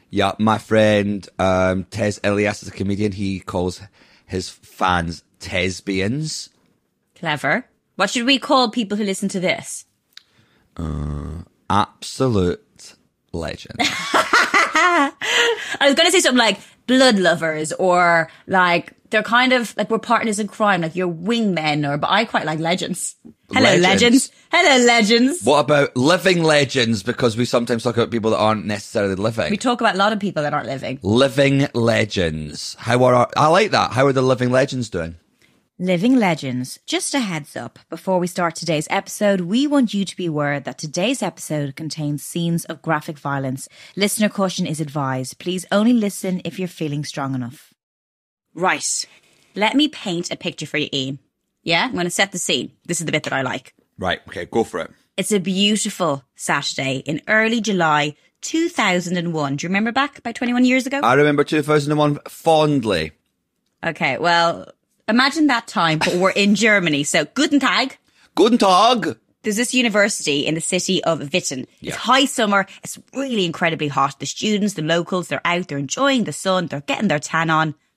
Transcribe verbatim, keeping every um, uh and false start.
Yeah, my friend um, Tez Elias is a comedian. He calls his fans Tesbians. Clever. What should we call people who listen to this? Uh, absolute legend. I was going to say something like blood lovers, or like they're kind of like we're partners in crime, like you're wingmen, or but I quite like legends. Hello, legends. legends. Hello, legends. What about living legends? Because we sometimes talk about people that aren't necessarily living. We talk about a lot of people that aren't living. Living legends. How are our, I like that. How are the living legends doing? Living legends. Just a heads up, before we start today's episode, we want you to be aware that today's episode contains scenes of graphic violence. Listener caution is advised. Please only listen if you're feeling strong enough. Right. Let me paint a picture for you, Ian. Yeah, I'm going to set the scene. This is the bit that I like. Right, okay, go for it. It's a beautiful Saturday in early July two thousand one. Do you remember back about twenty-one years ago? I remember two thousand one fondly. Okay, well, imagine that time, but we're in Germany. So, Guten Tag. Guten Tag. There's this university in the city of Witten. Yeah. It's high summer. It's really incredibly hot. The students, the locals, they're out, they're enjoying the sun, they're getting their tan on.